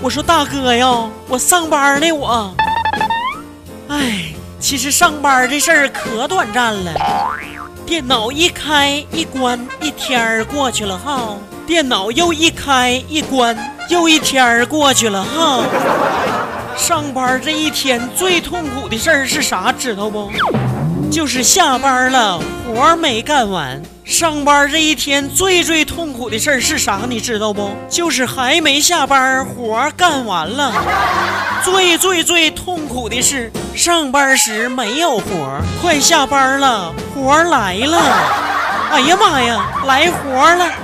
我说大哥呀，我上班呢我。哎，其实上班这事儿可短暂了，电脑一开一关，一天儿过去了哈。电脑又一开一关，又一天儿过去了哈。上班这一天最痛苦的事儿是啥，知道不？就是下班了，活没干完。上班这一天最痛苦的事儿是啥，你知道不？就是还没下班，活干完了。最痛苦的是上班时没有活，快下班了，活来了。哎呀妈呀，来活了。